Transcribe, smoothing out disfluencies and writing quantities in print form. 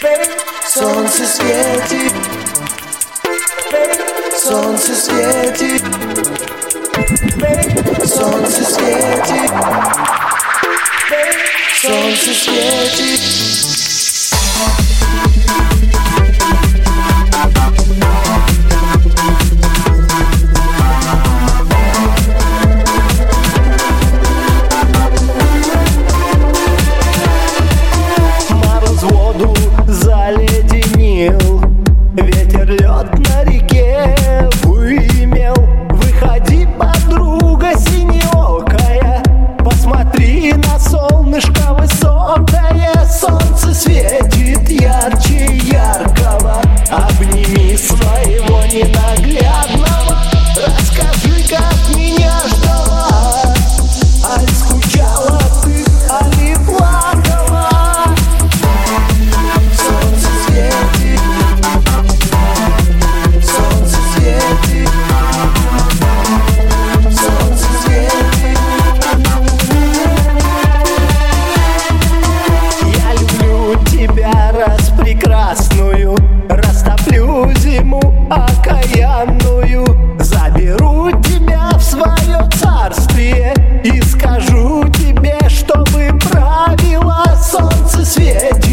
Солнце светит, солнце светит, солнце светит, солнце светит. Заледенел, ветер лед на реке вымел. Выходи, подруга синеокая, посмотри на солнышко высокое. Солнце светит ярче яркого, обними своего ненаглядного. Расскажи, как меня ждала, аль скучала ты, али плакала. Прекрасную, растоплю зиму окаянную, заберу тебя в свое царствие и скажу тебе, чтобы правило солнце светит.